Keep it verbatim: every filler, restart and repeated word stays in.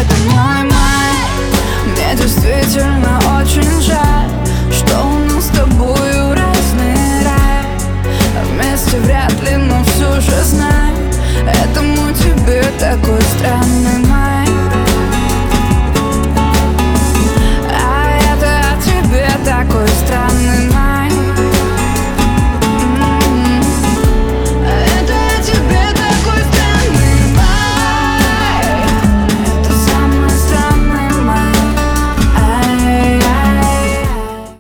это мой май. Мне действительно очень жаль, что у нас с тобой